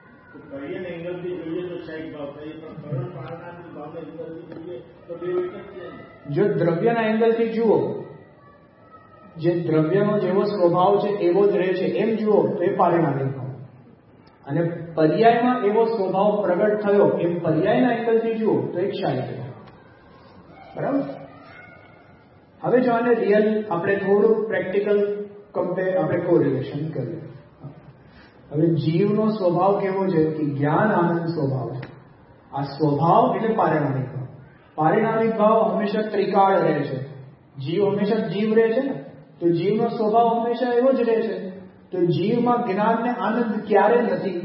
જો દ્રવ્યના એંગલથી જુઓ, જે દ્રવ્યનો જેવો સ્વભાવ છે એવો જ રહે છે એમ જુઓ તો એ પારિણામિક ભાવ, અને પર્યાયમાં એવો સ્વભાવ પ્રગટ થયો એમ પર્યાયના એંગલથી જુઓ તો એક ક્ષાયિક ભાવ. બરાબર? હવે જો આને રિયલ આપણે થોડું પ્રેક્ટિકલ આપણે કોરિલેશન કરીએ. હવે જીવનો સ્વભાવ કેવો છે કે જ્ઞાન આનંદ સ્વભાવ છે. આ સ્વભાવ એટલે પારિણામિક ભાવ. પારિણામિક ભાવ હંમેશા ત્રિકાળ રહે છે. જીવ હંમેશા જીવ રહે છે ને, તો જીવનો સ્વભાવ હંમેશા એવો જ રહે છે. તો જીવમાં જ્ઞાન ને આનંદ ક્યારે નથી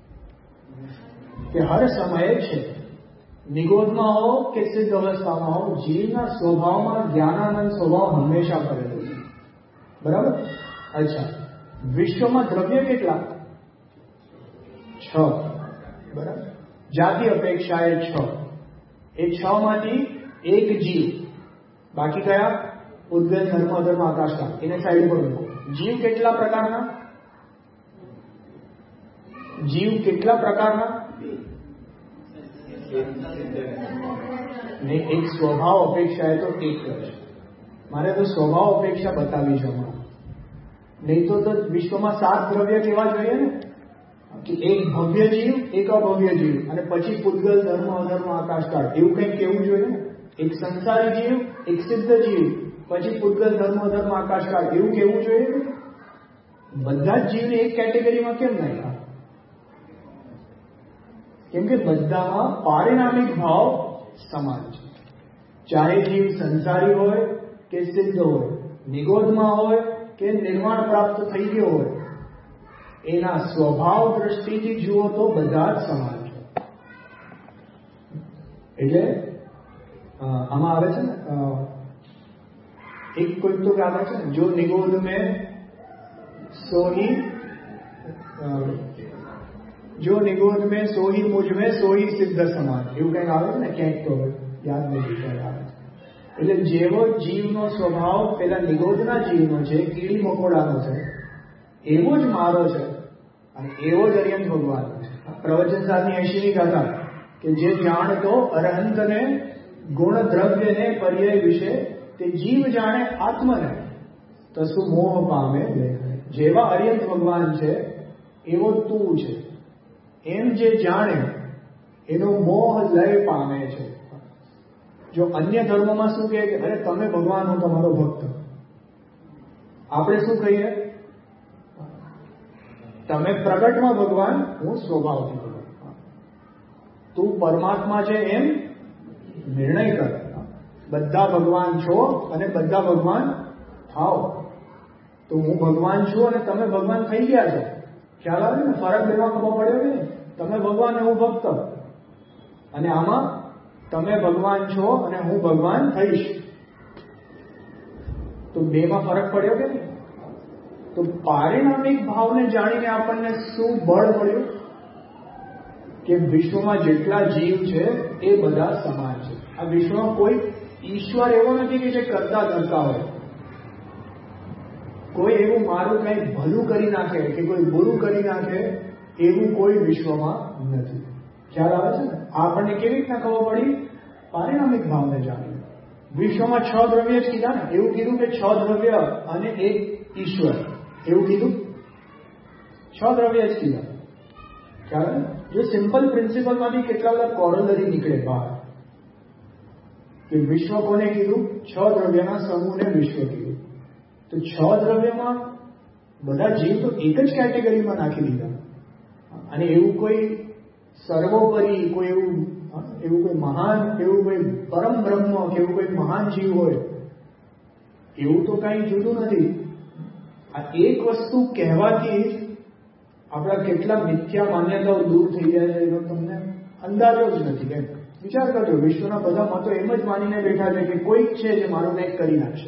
કે હર સમયે છે. નિગોદમાં હો કે સિદ્ધ અવસ્થામાં હો, જીવના સ્વભાવમાં જ્ઞાનાનંદ સ્વભાવ હંમેશા કરેલો છે. બરાબર? અચ્છા, વિશ્વમાં દ્રવ્ય કેટલા? 6. બરાબર? જાતિ અપેક્ષાએ 6. એ 6 માંથી એક જીવ, બાકી કયા? ઉદ્ગલ, ધર્મ, અધર્મ, આકાશકાળ. એને સાઈડ પર મૂકો. જીવ કેટલા પ્રકારના? ને એક સ્વભાવ અપેક્ષા એ તો એક છે. મારે તો સ્વભાવ અપેક્ષા બતાવી છે હમણાં. નહીં તો વિશ્વમાં 7 દ્રવ્ય કેવા જોઈએ ને, કે એક ભવ્ય જીવ, એક અભવ્ય જીવ, અને પછી પૂતગલ, ધર્મ, અધર્મ, આકાશકાળ, એવું કંઈક કેવું જોઈએ ને. એક સંસારી જીવ, એક સિદ્ધ જીવ, પછી પૂતગલ, ધર્મ, અધર્મ, આકાશકાળ, એવું કેવું જોઈએ. બધા જ જીવને એક કેટેગરીમાં કેમ નાખ્યા? કેમ કે બધામાં પારિણામિક ભાવ સમાન છે. ચાહે જીવ સંસારી હોય કે સિદ્ધ હોય, નિગોદમાં હોય કે નિર્વાણ પ્રાપ્ત થઈ ગયો હોય, એના સ્વભાવ દ્રષ્ટિથી જુઓ તો બધા જ સમાન છે. એટલે આમાં આવે છે ને, એક કોઈ તો આવે છે ને, જો નિગોદ મેં સોહી, જો નિગોદ મેં સોહી મુझ में સોહી સિદ્ધ સમાન, એવું કંઈક આવે ને ક્યાંક, તો યાદ નથી આવે. એટલે જેવો જીવનો સ્વભાવ પેલા નિગોદના જીવનો છે, કીડી મકોડાનો છે, એવો જ મારો છે, અને એવો જ અર્યંત ભગવાનનો છે. પ્રવચન સારની 80મી ગાથા કે જે જાણતો અરહંતને ગુણ દ્રવ્યને પર્યાય વિશે, તે જીવ જાણે આત્મને તસુ મોહ પામે. જેવા અર્યંત ભગવાન છે એવો તું છે, એમ જે જાણે એનો મોહ લય પામે છે. જો અન્ય ધર્મોમાં શું કહે કે અરે તમે ભગવાન હો, તમારો ભક્ત. આપણે શું કહીએ? તમે પ્રગટમાં ભગવાન, હું સ્વભાવથી ભગવાન. તું પરમાત્મા છે એમ નિર્ણય કર. બધા ભગવાન છો અને બધા ભગવાન થાઓ. તો હું ભગવાન છું અને તમે ભગવાન થઈ ગયા છો. ખ્યાલ આવે ને? ફરક બેમાં ખબર પડ્યો કે નહીં? તમે ભગવાન ને હું ભક્ત, અને આમાં તમે ભગવાન છો અને હું ભગવાન થઈશ. તો બેમાં ફરક પડ્યો કે નહીં? તો પારિણામિક ભાવને જાણીને આપણને શું બળ મળ્યું કે વિશ્વમાં જેટલા જીવ છે એ બધા સમાન છે. આ વિશ્વમાં કોઈ ઈશ્વર એવો નથી કે જે કરતા ધરતા હોય. કોઈ એવું મારું કઈ ભલું કરી નાખે કે કોઈ બુરું કરી નાખે એવું કોઈ વિશ્વમાં નથી. ખ્યાલ આવે છે ને? આપણને કેવી રીતના ખબર પડી? પારિણામિક ભાવને જાણી. વિશ્વમાં 6 દ્રવ્ય જ કીધા ને, એવું કીધું કે 6 દ્રવ્ય અને એક ઈશ્વર, એવું કીધું. 6 દ્રવ્ય જ કીધા. ખ્યાલ? જો સિમ્પલ પ્રિન્સિપલમાંથી કેટલા બધા કોરોલરી નીકળે બહાર કે વિશ્વ કોને કીધું? 6 દ્રવ્યના સમૂહને વિશ્વ કીધું. તો 6 દ્રવ્યમાં બધા જીવ તો એક જ કેટેગરીમાં નાખી દીધા. અને એવું કોઈ સર્વોપરી, કોઈ એવું કોઈ મહાન, એવું કોઈ પરમ બ્રહ્મ કે એવું કોઈ મહાન જીવ હોય, એવું તો કઈ જુદું નથી. આ એક વસ્તુ કહેવાથી આપણા કેટલા મિથ્યા માન્યતાઓ દૂર થઈ જાય છે એનો તમને અંદાજો જ નથી. કેમ વિચાર કરજો, વિશ્વના બધા મતો એમ જ માનીને બેઠા છે કે કોઈક છે જે મારું કંઈક કરી નાખશે.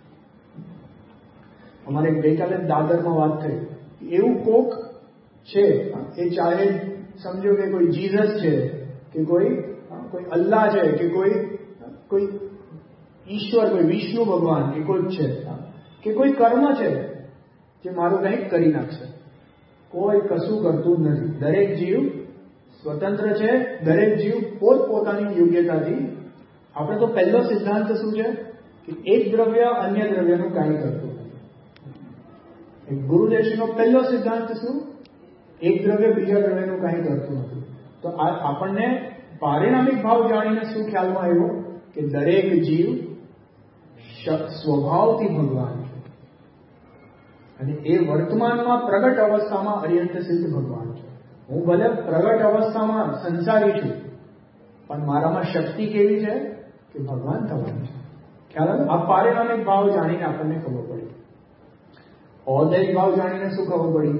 અમારે ગઈકાલે દાદરમાં વાત થઈ, એવું કોક છે, એ ચાહે સમજો કે કોઈ જીસસ છે કે કોઈ અલ્લાહ છે કે કોઈ ઈશ્વર, કોઈ વિષ્ણુ ભગવાન કે કોઈ છે કે કોઈ કર્મ છે જે મારું કંઈક કરી નાખશે. કોઈ કશું કરતું નથી. દરેક જીવ સ્વતંત્ર છે, દરેક જીવ પોતપોતાની યોગ્યતાથી. આપણે તો પહેલો સિદ્ધાંત શું છે કે એક દ્રવ્ય અન્ય દ્રવ્યનું કાંઈ કરતું નથી. ગુરુદેવનો પહેલો સિદ્ધાંત શું? એક દ્રવ્ય બીજા દ્રવ્યનું કાંઈ કરતું નથી. તો આપણને પારિણામિક ભાવ જાણીને શું ખ્યાલમાં આવ્યો કે દરેક જીવ સ્વભાવથી ભગવાન છે, અને એ વર્તમાનમાં પ્રગટ અવસ્થામાં અર્યંત સિદ્ધ ભગવાન છે. હું ભલે પ્રગટ અવસ્થામાં સંસારી છું, પણ મારામાં શક્તિ કેવી છે કે ભગવાન થવાની છે. ખ્યાલ આવે? આ પારિણામિક ભાવ જાણીને આપણને ખબર પડી. ઔદૈહિક ભાવ જાણીને શું ખબર પડી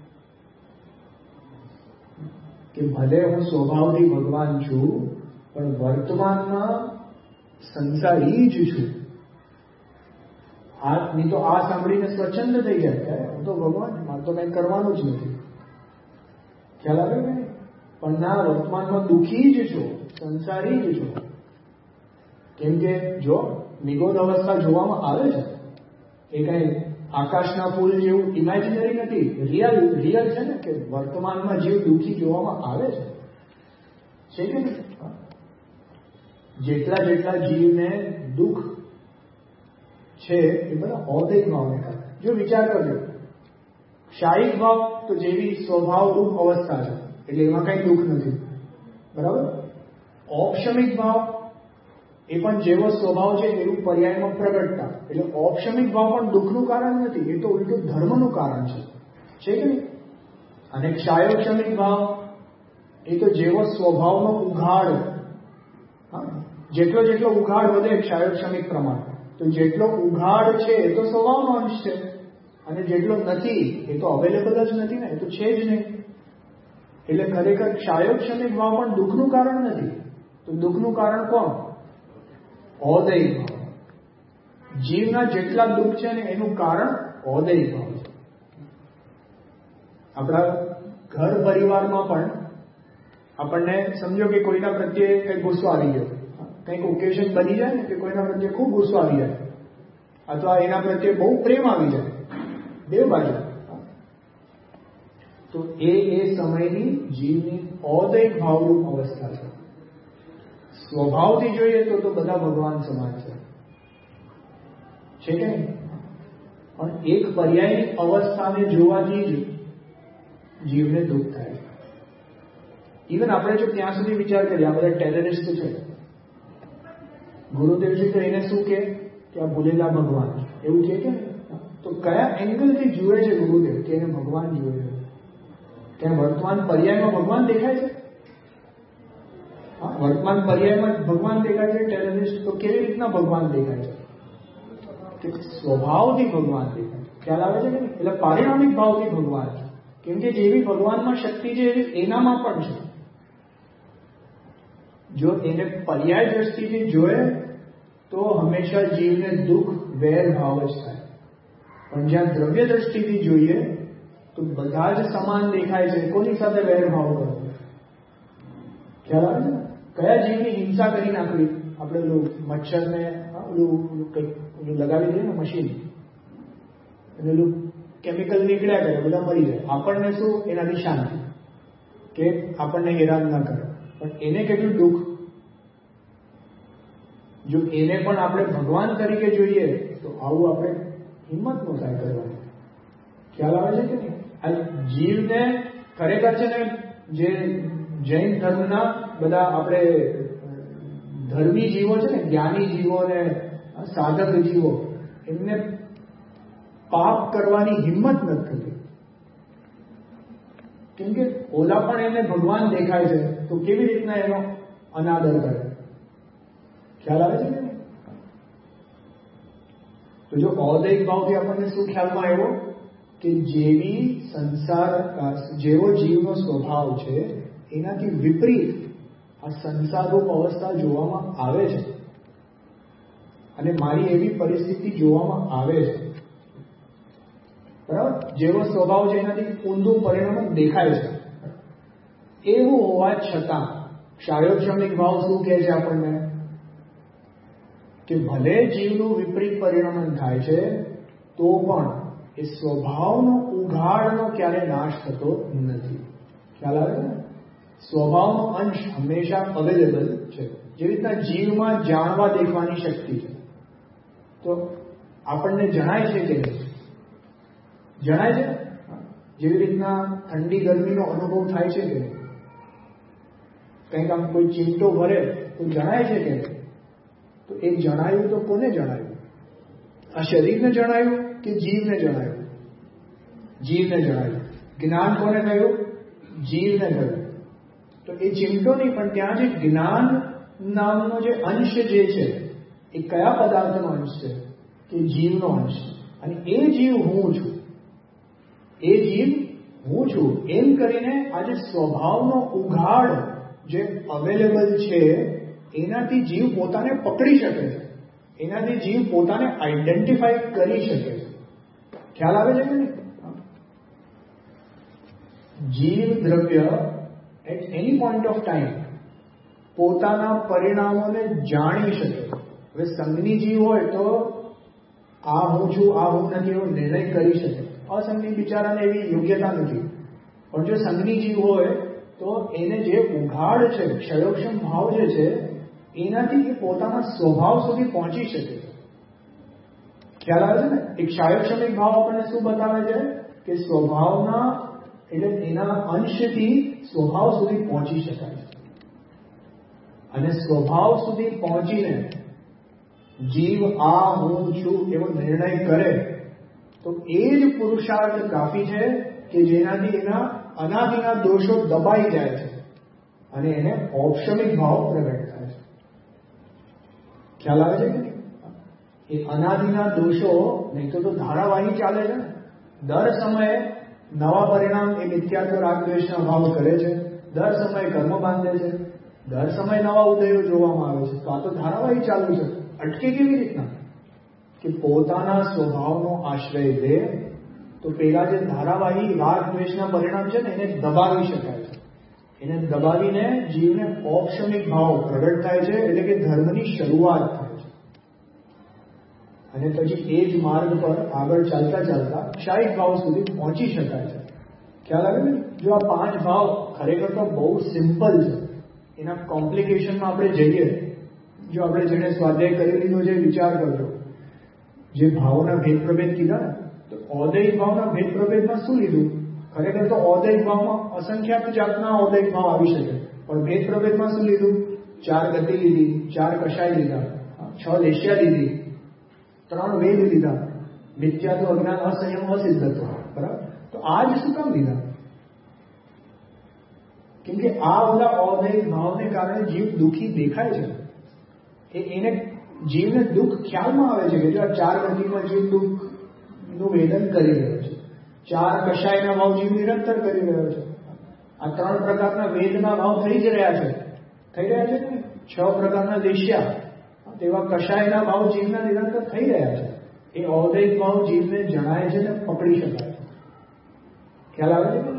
કે ભલે હું સ્વભાવથી ભગવાન છું, પણ વર્તમાનમાં સંસારી જ છું. નહીં તો આ સાંભળીને સ્વચ્છંદ થઈ જાય કે હું તો ભગવાન, મારે તો કંઈ કરવાનું જ નથી. ખ્યાલ આવે ને? પણ ના, વર્તમાનમાં દુઃખી જ છો, સંસારી જ છો. કેમ કે જો નિગોદ અવસ્થા જોવામાં આવે છે, એ કઈ આકાશના ફૂલ જેવું ઇમેજિનરી નથી, રિયલ છે ને, કે વર્તમાનમાં જીવ દુઃખી જોવામાં આવે છે કે નહીં? જેટલા જીવને દુઃખ છે એ બધા ઔદૈહિક ભાવને કારણે. જો વિચાર કરજો, શારીરિક ભાવ તો જેવી સ્વભાવરૂપ અવસ્થા છે એટલે એમાં કઈ દુઃખ નથી, બરાબર. ઔપશમિક ભાવ એ પણ જેવો સ્વભાવ છે એવું પર્યાયમાં પ્રગટતા, એટલે ઔપશમિક ભાવ પણ દુઃખનું કારણ નથી, એ તો ઉલટું ધર્મનું કારણ છે કે નહીં? અને ક્ષાયોક્ષમિક ભાવ એ તો જેવો સ્વભાવનો ઉઘાડ, જેટલો ઉઘાડ વધે ક્ષાયોક્ષમિક પ્રમાણ, તો જેટલો ઉઘાડ છે એ તો સ્વભાવનો અંશ છે, અને જેટલો નથી એ તો અવેલેબલ જ નથી ને, એ તો છે જ નહીં. એટલે ખરેખર ક્ષાયોક્ષમિક ભાવ પણ દુઃખનું કારણ નથી. તો દુઃખનું કારણ કોણ? ઔદૈહિક ભાવ. જીવના જેટલા દુઃખ છે ને એનું કારણ ઔદૈહિક ભાવ છે. આપણા ઘર પરિવારમાં પણ આપણને સમજો કે કોઈના પ્રત્યે કંઈક ગુસ્સો આવી ગયો, કંઈક ઓકેશન બની જાય ને કે કોઈના પ્રત્યે ખૂબ ગુસ્સો આવી જાય, અથવા એના પ્રત્યે બહુ પ્રેમ આવી જાય, બે બાજુ, તો એ સમયની જીવની ઔદૈહિક ભાવરૂપ અવસ્થા છે. સ્વભાવથી જોઈએ તો બધા ભગવાન સમાન છે કે નહીં? પણ એક પર્યાયની અવસ્થાને જોવાથી જ જીવને દુઃખ થાય છે. ઇવન આપણે જો ત્યાં સુધી વિચાર કરીએ, આ બધા ટેરરિસ્ટ છે, ગુરુદેવજી તો એને શું કે આ ભૂલેલા ભગવાન એવું કે તો કયા એંગલથી જુએ છે ગુરુદેવ કે એને ભગવાન જુએ છે? ત્યાં વર્તમાન પર્યાયમાં ભગવાન દેખાય છે? વર્તમાન પર્યાયમાં ભગવાન દેખાય છે. ટેરરિસ્ટ તો કેવી રીતના ભગવાન દેખાય છે? કે સ્વભાવથી ભગવાન દેખાય છે. ખ્યાલ આવે છે કે નહીં? એટલે પારિણામિક ભાવથી ભગવાન છે. કેમ કે જેવી ભગવાનમાં શક્તિ છે એવી એનામાં પણ છે. જો એને પર્યાય દ્રષ્ટિથી જોયે તો હંમેશા જીવને દુઃખ વેર ભાવ જ થાય. પણ જ્યાં દ્રવ્ય દ્રષ્ટિથી જોઈએ તો બધા જ સમાન દેખાય છે. કોની સાથે વેર ભાવ કરો? ખ્યાલ આવે છે? કયા જીવની હિંસા કરી નાખવી? આપણે મચ્છરને લગાવી દઈએ ને મશીન, અને કેમિકલ નીકળ્યા કરે, બધા મરી જાય. આપણને શું? એનાથી શાંતિ કે આપણને હેરાન ના કરે. પણ એને કેટલું દુઃખ. જો એને પણ આપણે ભગવાન તરીકે જોઈએ તો આવું આપણે હિંમત ન થાય કરવાની. ખ્યાલ આવે છે કે નહીં? આ જીવને ખરેખર છે ને, જે જૈન ધર્મના બધા આપણે ધર્મી જીવો છે ને, જ્ઞાની જીવો ને સાધક જીવો, એમને પાપ કરવાની હિંમત નથી થતી. કેમ કે ઓલા પણ એને ભગવાન દેખાય છે, તો કેવી રીતના એનો અનાદર કરે? ખ્યાલ આવે છે ને? તો જો ઔદૈહિક ભાવથી આપણને શું ખ્યાલમાં આવ્યો કે જેવી સંસાર જેવો જીવનો સ્વભાવ છે એનાથી વિપરીત આ સંસારરૂપ અવસ્થા જોવામાં આવે છે, અને મારી એવી પરિસ્થિતિ જોવામાં આવે છે. બરાબર? જેવો સ્વભાવ છે એનાથી ઊંધું પરિણામ દેખાય છે. એવું હોવા છતાં ક્ષાયોક્ષમિક ભાવ શું કહે છે આપણને? કે ભલે જીવનું વિપરીત પરિણામ થાય છે તો પણ એ સ્વભાવનો ઉઘાડનો ક્યારે નાશ થતો નથી. ખ્યાલ આવે છે? સ્વભાવનો અંશ હંમેશા અવેલેબલ છે. જેવી રીતના જીવમાં જાણવા દેખવાની શક્તિ છે, તો આપણને જણાય છે કે જણાય છે. જેવી રીતના ઠંડી ગરમીનો અનુભવ થાય છે કે કંઈક આમ કોઈ ચીમટો ભરે તો જણાય છે કે, તો એ જણાયું તો કોને જણાયું? આ શરીરને જણાયું કે જીવને જણાયું? જીવને જણાયું. જ્ઞાન કોને થયું? જીવને થયું. તો એ ચીમટો નહીં, પણ ત્યાં જે જ્ઞાન નામનો જે અંશ જે છે એ કયા પદાર્થનો અંશ છે? કે જીવનો અંશ. અને એ જીવ હું છું, એ જીવ હું છું એમ કરીને આજે સ્વભાવનો ઉઘાડ જે અવેલેબલ છે એનાથી જીવ પોતાને પકડી શકે છે, એનાથી જીવ પોતાને આઈડેન્ટિફાઈ કરી શકે છે. ખ્યાલ આવે છે કે નહીં? જીવ દ્રવ્ય at any point of time પોતાના પરિણામોને જાણી શકે. હવે સંજ્ઞી જીવ હોય તો આ હું છું, આ હું નથી એવો નિર્ણય કરી શકે. અસંજ્ઞી બિચારાને એવી યોગ્યતા નથી. પણ જો સંજ્ઞી જીવ હોય તો એને જે ઉઘાડ છે, ક્ષયોક્ષમ ભાવ જે છે એનાથી એ પોતાના સ્વભાવ સુધી પહોંચી શકે છે. ખ્યાલ આવે છે ને? એક ક્ષયોક્ષમિક ભાવ આપણને શું બતાવે છે? કે સ્વભાવના એટલે એના અંશથી સ્વભાવ સુધી પહોંચી શકાય છે. અને સ્વભાવ સુધી પહોંચીને જીવ આ હું છું એવો નિર્ણય કરે તો એ જ પુરુષાર્થ કાફી છે કે જેનાથી એના અનાદિના દોષો દબાઈ જાય છે અને એને ઔપશમિક ભાવ પ્રગટ થાય છે. ખ્યાલ આવે છે કે એ અનાદિના દોષો નહીં તો ધારાવાહી ચાલે છે ને. દર સમયે નવા પરિણામ એ મિથ્યાત્વ રાગ દ્વેષના ભાવ કરે છે, દર સમયે કર્મ બાંધે છે, દર સમયે નવા ઉદયો જોવામાં આવે છે. તો આ તો ધારાવાહી ચાલુ છે. અટકે કેવી રીતના? કે પોતાના સ્વભાવનો આશ્રય લે તો પેલા જે ધારાવાહી રાગ દ્વેષના પરિણામ છે ને એને દબાવી શકાય છે. એને દબાવીને જીવને ઔપશમિક ભાવ પ્રગટ થાય છે, એટલે કે ધર્મની શરૂઆત થાય છે. અને પછી એ જ માર્ગ પર આગળ ચાલતા ચાલતા ક્ષાયિક ભાવ સુધી પહોંચી શકાય છે. ખ્યાલ આવે ને? જો આ 5 ભાવ ખરેખર તો બહુ સિમ્પલ છે. એના કોમ્પ્લિકેશનમાં આપણે જઈએ, જો આપણે જેને સ્વાધ્યાય કરી લીધો છે વિચાર કરજો. જે ભાવોના ભેદ પ્રભેદ કીધા ને, તો ઔદયિક ભાવના ભેદ પ્રભેદમાં શું લીધું? ખરેખર તો ઔદયિક ભાવમાં અસંખ્યાત જાતના ઔદયિક ભાવ આવી શકે, પણ ભેદ પ્રભેદમાં શું લીધું? 4 ગતિ લીધી, 4 કષાય લીધા, 6 લેશ્યા લીધી, 3 વેદ લીધા, મિથ્યાત્વ, અજ્ઞાન, અસંયમ, અસિદ્ધત્વ. બરાબર? તો આ જ શું કામ લીધા? કેમ કે આ બધા ઔદયિક ભાવને કારણે જીવ દુઃખી દેખાય છે. એને જીવને દુઃખ ખ્યાલમાં આવે છે કે જો આ 4 ગતિમાં જીવ દુઃખનું વેદન કરી રહ્યો છે, 4 કષાયના ભાવ જીવ નિરંતર કરી રહ્યો છે, આ 3 પ્રકારના વેદના ભાવ થઈ જ રહ્યા છે ને, 6 પ્રકારના લેશ્યા તેવા કષાયના ભાવ જીવના નિરંતર થઈ રહ્યા છે. એ ઔદયિક ભાવ જીવને જણાય છે ને પકડી શકાય છે. ખ્યાલ આવે છે?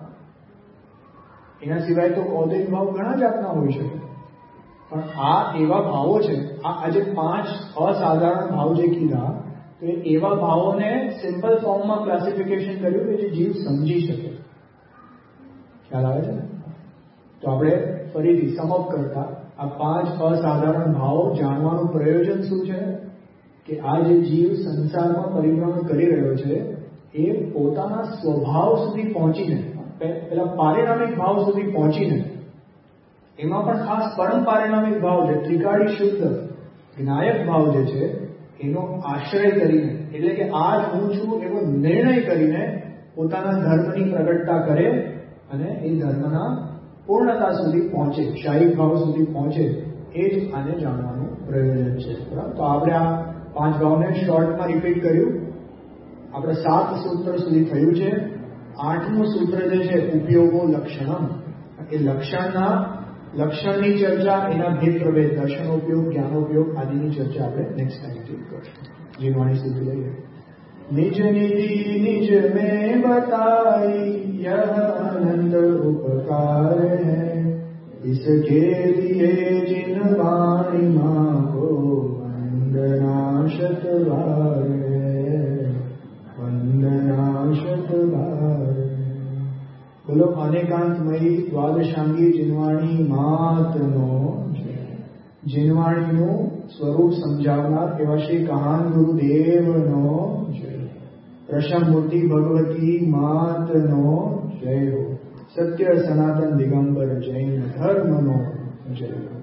એના સિવાય તો ઔદયિક ભાવ ઘણા જાતના હોઈ શકે, પણ આ એવા ભાવો છે. આજે 5 અસાધારણ ભાવ જે કીધા, તો એવા ભાવોને સિમ્પલ ફોર્મમાં ક્લાસિફિકેશન કર્યું કે જે જીવ સમજી શકે. ખ્યાલ આવે છે ને? તો આપણે ફરીથી સમઅપ કરતા આ 5 અસાધારણ ભાવો જાણવાનું પ્રયોજન શું છે? કે આ જે જીવ સંસારમાં પરિભ્રમણ કરી રહ્યો છે એ પોતાના સ્વભાવ સુધી પહોંચીને, પેલા પારિણામિક ભાવ સુધી પહોંચીને, એમાં પણ ખાસ પરમ પારિણામિક ભાવ છે, ત્રિકાળી શુદ્ધ જ્ઞાયક ભાવ જે છે એનો આશ્રય કરીને, એટલે કે આ જ હું છું એવો નિર્ણય કરીને પોતાના ધર્મની પ્રગટતા કરે અને એ ધર્મના પૂર્ણતા સુધી પહોંચે, ક્ષાયિક ભાવ સુધી પહોંચે. એ જ આને જાણવાનું પ્રયોજન છે. બરાબર? તો આપણે આ 5 ભાવને શોર્ટમાં રિપીટ કર્યું. આપણે 7 સૂત્ર સુધી થયું છે. 8મું સૂત્ર જે છે ઉપયોગો લક્ષણમ, એ લક્ષણની ચર્ચા, એના ભેદ પ્રભેદ, દર્શનોપયોગ, જ્ઞાનોપયોગ આદિની ચર્ચા આપણે નેક્સ્ટ ટાઈમ કરશું. જીવવાણી સુધી લઈએ. निज निधि निज में बताई यह आनंद उपकार है, इसके लिए जिन वाणी माँ को वंदना शतबार है, वंदना शतबार. बोलो अनेकांतमयी द्वादशांगी जिनवाणी मातनो जिनवाણીનું સ્વરૂપ સમજાવનાર એવા શ્રી કહાન ગુરુદેવનો જય. પ્રશમૂર્તિ ભગવતી માતનો જય હો. સત્ય સનાતન દિગંબર જૈન ધર્મનો જય હો.